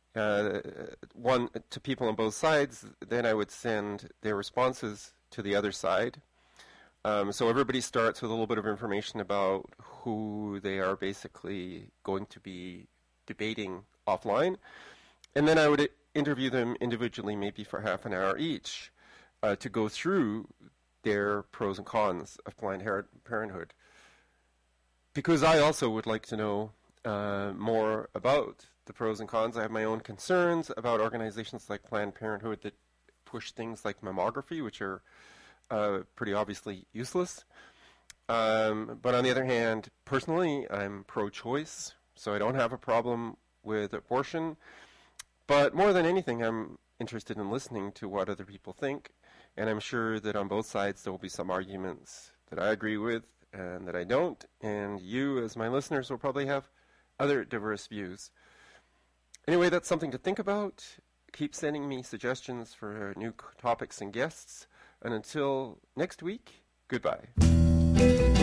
one to people on both sides, then I would send their responses to the other side. So everybody starts with a little bit of information about who they are basically going to be debating offline, and then I would interview them individually, maybe for half an hour each, to go through their pros and cons of Planned Parenthood. Because I also would like to know more about the pros and cons. I have my own concerns about organizations like Planned Parenthood that push things like mammography, which are pretty obviously useless. But on the other hand, personally, I'm pro-choice, so I don't have a problem with abortion. But more than anything, I'm interested in listening to what other people think, and I'm sure that on both sides there will be some arguments that I agree with and that I don't, and you, as my listeners, will probably have other diverse views. Anyway, that's something to think about. Keep sending me suggestions for new topics and guests, and until next week, goodbye.